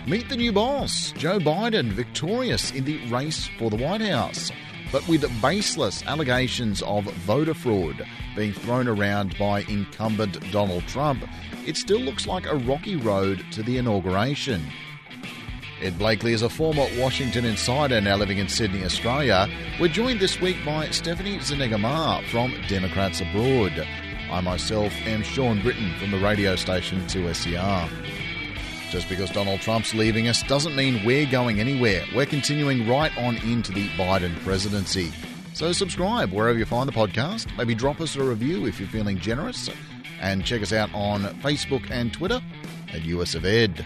Meet the new boss, Joe Biden, victorious in the race for the White House, but with baseless allegations of voter fraud being thrown around by incumbent Donald Trump. It still looks like a rocky road to the inauguration. Ed Blakely is a former Washington insider now living in Sydney, Australia. We're joined this week by Stephanie Zuniga-Maher from Democrats Abroad. I myself am Sean Britton from the radio station 2SER. Just because Donald Trump's leaving us doesn't mean we're going anywhere. We're continuing right on into the Biden presidency. So subscribe wherever you find the podcast. Maybe drop us a review if you're feeling generous. And check us out on Facebook and Twitter at US of Ed.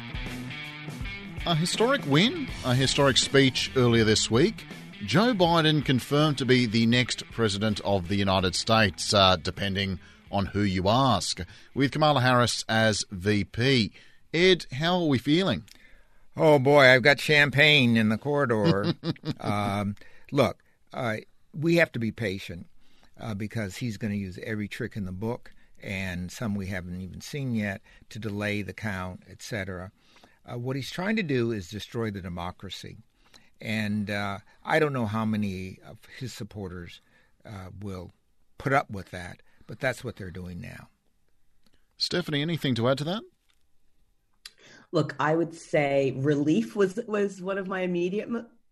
A historic win, a historic speech earlier this week. Joe Biden confirmed to be the next president of the United States, depending on who you ask, with Kamala Harris as VP. Ed, how are we feeling? Oh, boy, I've got champagne in the corridor. Look, we have to be patient because he's going to use every trick in the book, and some we haven't even seen yet, to delay the count, etc. What he's trying to do is destroy the democracy. And I don't know how many of his supporters will put up with that, but that's what they're doing now. Stephanie, anything to add to that? Look, I would say relief was one of my immediate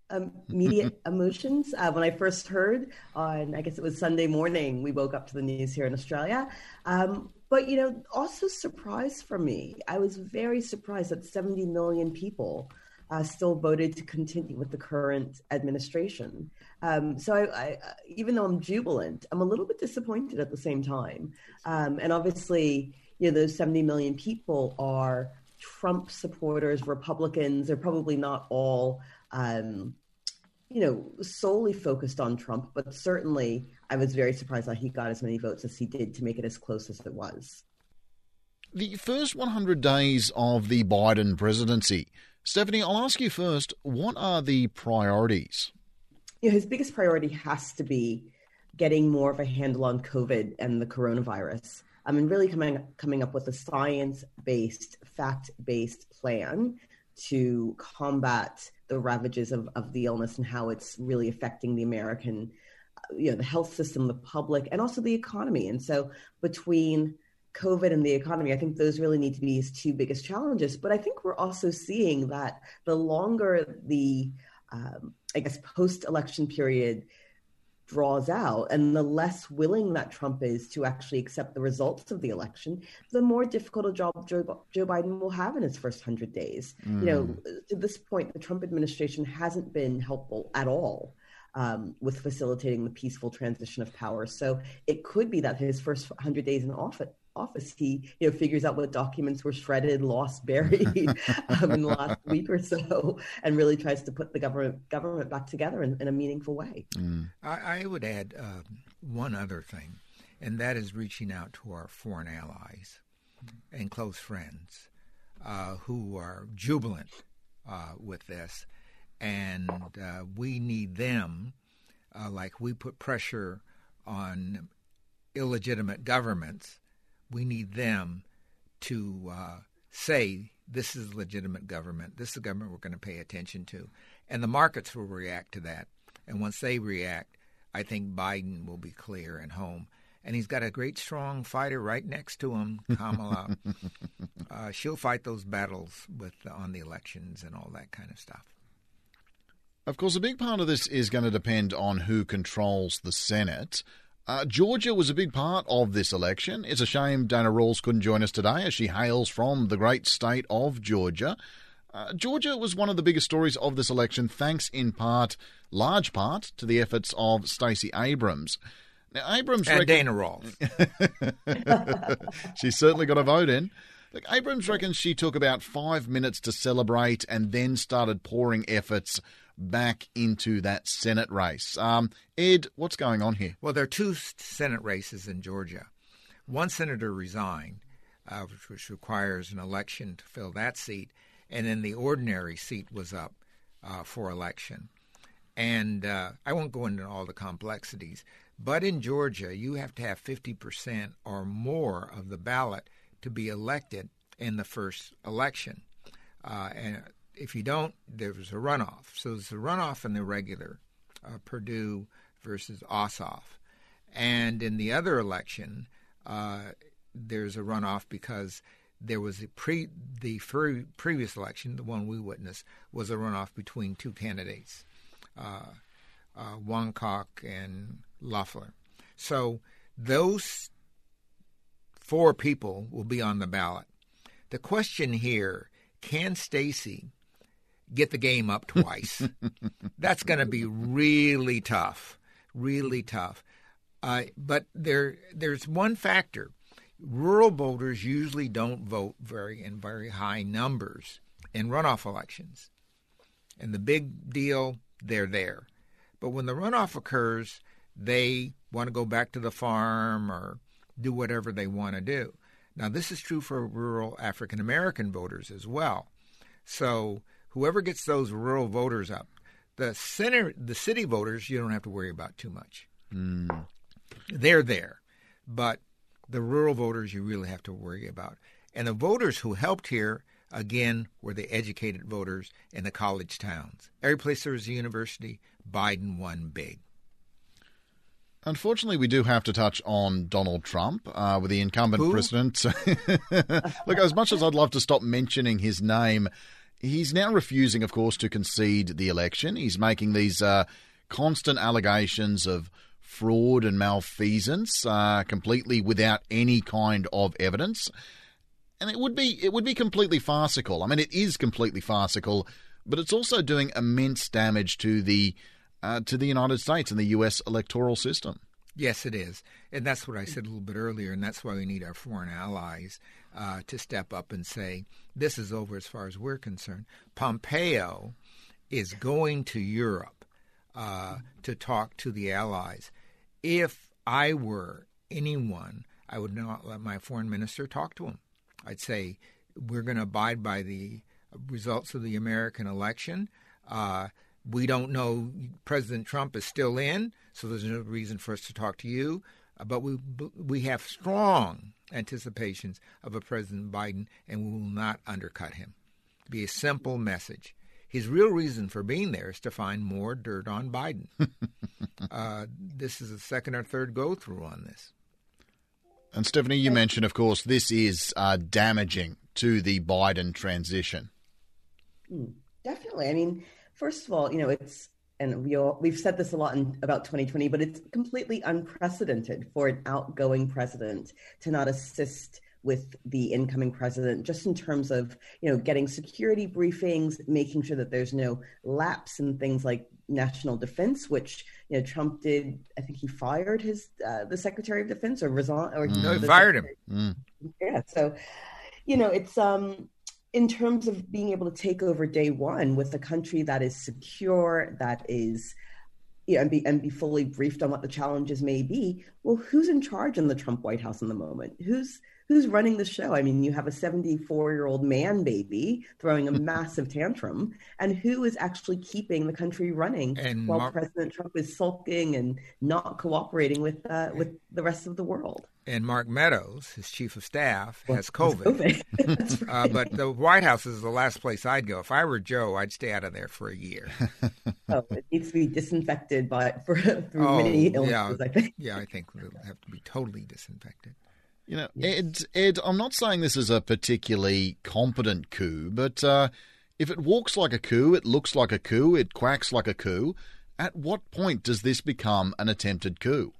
emotions. When I first heard on, I guess it was Sunday morning, we woke up to the news here in Australia. But, also surprise for me. I was very surprised that 70 million people still voted to continue with the current administration. So I, even though I'm jubilant, I'm a little bit disappointed at the same time. And obviously, those 70 million people are Trump supporters, Republicans. They're probably not all, solely focused on Trump, but certainly I was very surprised that he got as many votes as he did to make it as close as it was. The first 100 days of the Biden presidency. Stephanie, I'll ask you first, what are the priorities? His biggest priority has to be getting more of a handle on COVID and the coronavirus. And really coming up with a science-based, fact-based plan to combat the ravages of the illness and how it's really affecting the American, the health system, the public, and also the economy. And so between COVID and the economy, I think those really need to be his two biggest challenges. But I think we're also seeing that the longer the, post-election period draws out and the less willing that Trump is to actually accept the results of the election, the more difficult a job Joe Biden will have in his first 100 days. To this point, the Trump administration hasn't been helpful at all with facilitating the peaceful transition of power. So it could be that his first 100 days in office, he figures out what documents were shredded, lost, buried in the last week or so, and really tries to put the government back together in a meaningful way. I would add one other thing, and that is reaching out to our foreign allies and close friends who are jubilant with this, and we need them, like we put pressure on illegitimate governments. We need them to say, this is a legitimate government. This is a government we're going to pay attention to. And the markets will react to that. And once they react, I think Biden will be clear and home. And he's got a great, strong fighter right next to him, Kamala. She'll fight those battles on the elections and all that kind of stuff. Of course, a big part of this is going to depend on who controls the Senate. Georgia was a big part of this election. It's a shame Dana Rawls couldn't join us today as she hails from the great state of Georgia. Georgia was one of the biggest stories of this election, thanks in large part, to the efforts of Stacey Abrams. Now, Abrams and Dana Rawls. She's certainly got a vote in. Look, Abrams reckons she took about 5 minutes to celebrate and then started pouring efforts back into that Senate race. Ed, what's going on here? Well, there are two Senate races in Georgia. One senator resigned, which requires an election to fill that seat, and then the ordinary seat was up for election. And I won't go into all the complexities, but in Georgia, you have to have 50% or more of the ballot to be elected in the first election. And if you don't, there's a runoff. So there's a runoff in the regular, Perdue versus Ossoff. And in the other election, there's a runoff because there was the previous election, the one we witnessed, was a runoff between two candidates, Wonkock and Loeffler. So those 4 people will be on the ballot. The question here, can Stacey get the game up twice? That's going to be really tough, really tough. But there's one factor. Rural voters usually don't vote in very high numbers in runoff elections. And the big deal, they're there. But when the runoff occurs, they want to go back to the farm or do whatever they want to do. Now, this is true for rural African American voters as well. So whoever gets those rural voters up, the city voters, you don't have to worry about too much. They're there. But the rural voters you really have to worry about. And the voters who helped here, again, were the educated voters in the college towns. Every place there was a university, Biden won big. Unfortunately, we do have to touch on Donald Trump with the incumbent president. Look, as much as I'd love to stop mentioning his name, he's now refusing, of course, to concede the election. He's making these constant allegations of fraud and malfeasance completely without any kind of evidence. And it would be completely farcical. I mean, it is completely farcical, but it's also doing immense damage to the United States and the U.S. electoral system. Yes, it is. And that's what I said a little bit earlier, and that's why we need our foreign allies to step up and say, this is over as far as we're concerned. Pompeo is going to Europe to talk to the allies. If I were anyone, I would not let my foreign minister talk to him. I'd say, we're going to abide by the results of the American election. We don't know, President Trump is still in, so there's no reason for us to talk to you. But we have strong anticipations of a President Biden, and we will not undercut him. Be a simple message. His real reason for being there is to find more dirt on Biden. This is the second or third go-through on this. And Stephanie, you mentioned, of course, this is damaging to the Biden transition. Definitely. I mean, first of all, it's, and we've said this a lot about 2020, but it's completely unprecedented for an outgoing president to not assist with the incoming president, just in terms of, getting security briefings, making sure that there's no lapse in things like national defense, which, Trump did. I think he fired the Secretary of Defense or resigned. No, he fired him. Yeah. So, it's in terms of being able to take over day one with a country that is secure, that is, and be fully briefed on what the challenges may be. Well, who's in charge in the Trump White House in the moment? Who's running the show? I mean, you have a 74-year-old man baby throwing a massive tantrum, and who is actually keeping the country running while President Trump is sulking and not cooperating with the rest of the world? And Mark Meadows, his chief of staff, has COVID. That's right. But the White House is the last place I'd go. If I were Joe, I'd stay out of there for a year. It needs to be disinfected through many illnesses, I think. Yeah, I think it'll have to be totally disinfected. Yes. Ed, I'm not saying this is a particularly competent coup, but if it walks like a coup, it looks like a coup, it quacks like a coup, at what point does this become an attempted coup?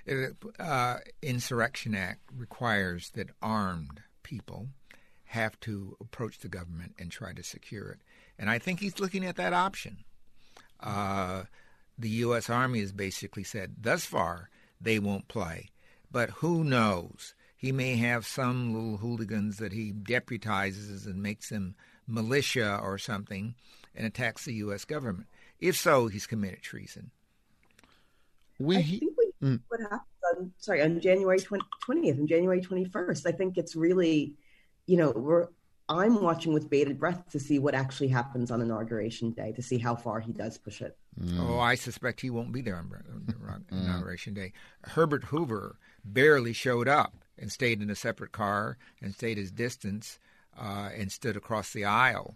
Insurrection Act requires that armed people have to approach the government and try to secure it. And I think he's looking at that option. The U.S. Army has basically said, thus far, they won't play. But who knows? He may have some little hooligans that he deputizes and makes them militia or something and attacks the U.S. government. If so, he's committed treason. I think what happens on January 20th and January 21st. I think it's really, I'm watching with bated breath to see what actually happens on Inauguration Day, to see how far he does push it. Oh, I suspect he won't be there on Inauguration Day. Herbert Hoover barely showed up and stayed in a separate car and stayed his distance and stood across the aisle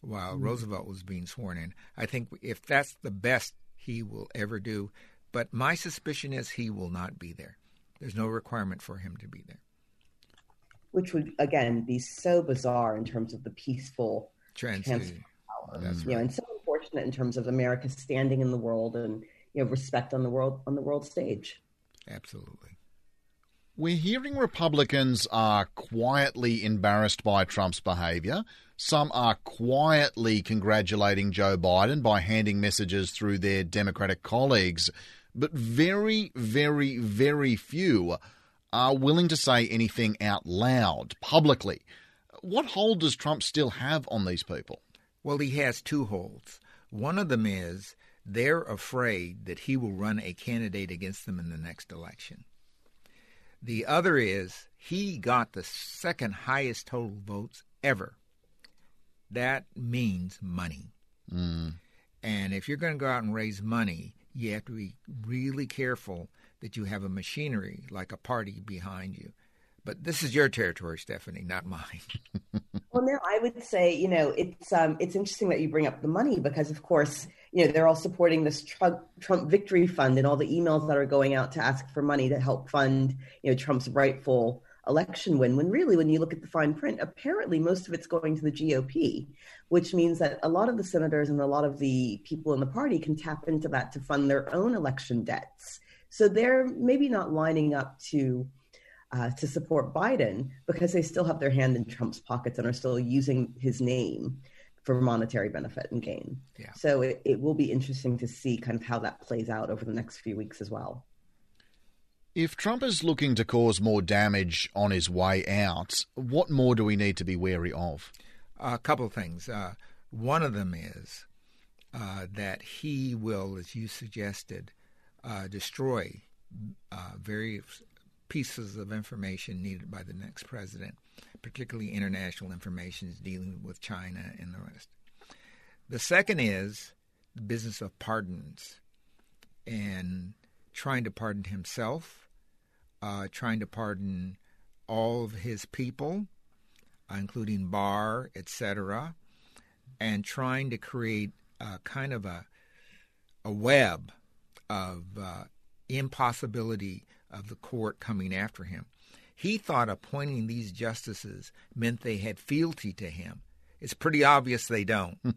while Roosevelt was being sworn in. I think if that's the best he will ever do, but my suspicion is he will not be there. There's no requirement for him to be there. Which would, again, be so bizarre in terms of the peaceful transfer of power. That's right. And so unfortunate in terms of America's standing in the world and respect on the world stage. Absolutely. We're hearing Republicans are quietly embarrassed by Trump's behaviour. Some are quietly congratulating Joe Biden by handing messages through their Democratic colleagues. But very, very, very few are willing to say anything out loud, publicly. What hold does Trump still have on these people? Well, he has two holds. One of them is they're afraid that he will run a candidate against them in the next election. The other is he got the second highest total votes ever. That means money. And if you're going to go out and raise money, you have to be really careful that you have a machinery like a party behind you. But this is your territory, Stephanie, not mine. Well, now I would say, it's interesting that you bring up the money because, of course, they're all supporting this Trump Victory Fund and all the emails that are going out to ask for money to help fund, Trump's rightful election win. When really, when you look at the fine print, apparently most of it's going to the GOP, which means that a lot of the senators and a lot of the people in the party can tap into that to fund their own election debts. So they're maybe not lining up to support Biden because they still have their hand in Trump's pockets and are still using his name for monetary benefit and gain. Yeah. So it will be interesting to see kind of how that plays out over the next few weeks as well. If Trump is looking to cause more damage on his way out, what more do we need to be wary of? A couple of things. One of them is that he will, as you suggested, destroy various pieces of information needed by the next president, particularly international information dealing with China and the rest. The second is the business of pardons and trying to pardon himself, trying to pardon all of his people, including Barr, etc., and trying to create kind of a web of impossibility of the court coming after him. He thought appointing these justices meant they had fealty to him. It's pretty obvious they don't. And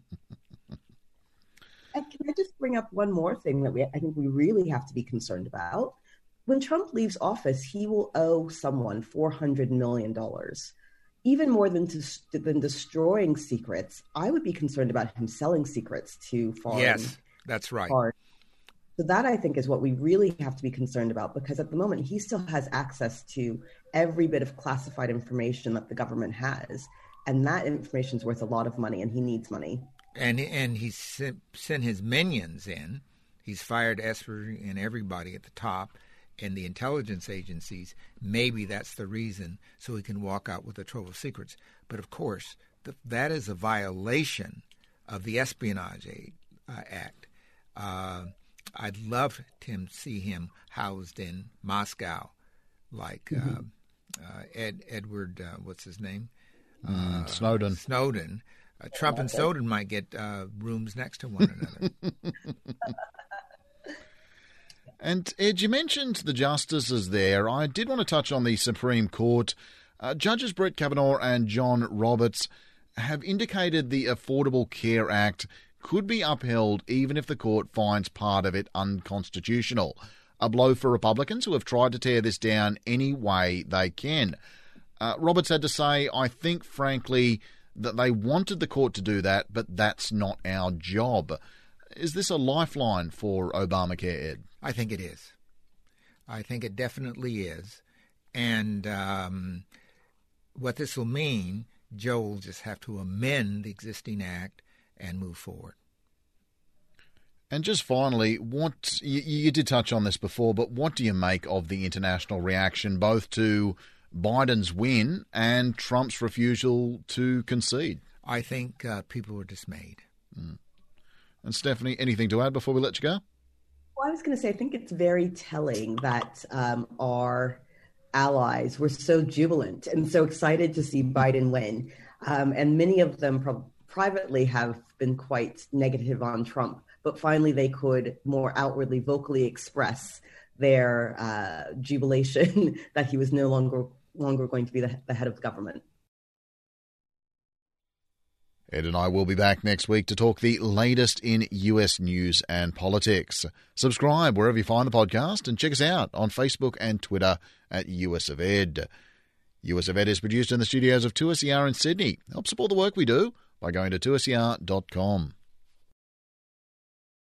can I just bring up one more thing that I think we really have to be concerned about? When Trump leaves office, he will owe someone $400 million. Even more than destroying secrets, I would be concerned about him selling secrets to foreign. Yes, that's right. So that, I think, is what we really have to be concerned about, because at the moment he still has access to every bit of classified information that the government has. And that information is worth a lot of money, and he needs money. And he's sent his minions in. He's fired Esper and everybody at the top and the intelligence agencies. Maybe that's the reason, so he can walk out with a trove of secrets. But, of course, that is a violation of the Espionage Act. I'd love to see him housed in Moscow, like Edward, what's his name? Snowden. Snowden. Trump and Snowden might get rooms next to one another. And, Ed, you mentioned the justices there. I did want to touch on the Supreme Court. Judges Brett Kavanaugh and John Roberts have indicated the Affordable Care Act could be upheld even if the court finds part of it unconstitutional. A blow for Republicans who have tried to tear this down any way they can. Roberts had to say, I think, frankly, that they wanted the court to do that, but that's not our job. Is this a lifeline for Obamacare, Ed? I think it is. I think it definitely is. And what this will mean, Joe will just have to amend the existing act and move forward. And just finally, what you did touch on this before, but what do you make of the international reaction both to Biden's win and Trump's refusal to concede? I think people are dismayed. And Stephanie, anything to add before we let you go? Well, I was going to say, I think it's very telling that our allies were so jubilant and so excited to see Biden win. And many of them privately have been quite negative on Trump, but finally they could more outwardly, vocally express their jubilation that he was no longer going to be the head of the government. Ed and I will be back next week to talk the latest in US news and politics. Subscribe wherever you find the podcast and check us out on Facebook and Twitter at US of Ed. US of Ed is produced in the studios of 2SER in Sydney. Help support the work we do by going to 2SER.com.